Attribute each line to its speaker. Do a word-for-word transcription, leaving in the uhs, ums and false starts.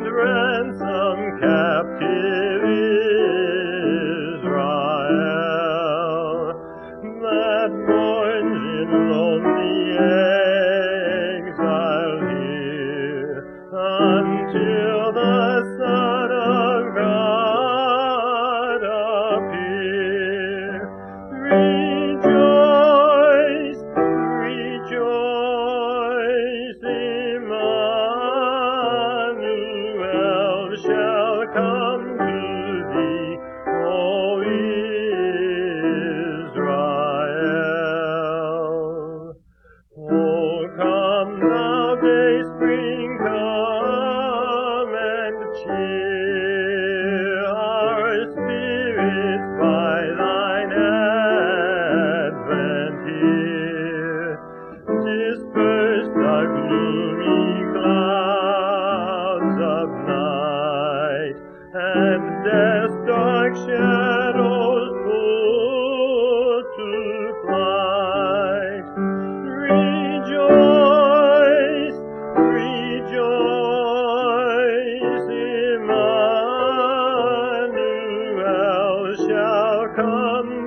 Speaker 1: and ransom captive Israel, that mourns in lonely exile here, until the Son of God appear. Rejoice, rejoice, Emmanuel shall come to thee, O Israel. Oh, come thou dayspring, come and cheer our spirits by thine advent here. Disperse the gloomy clouds of night, and death's dark shadows put to flight. Rejoice, rejoice, Emmanuel shall come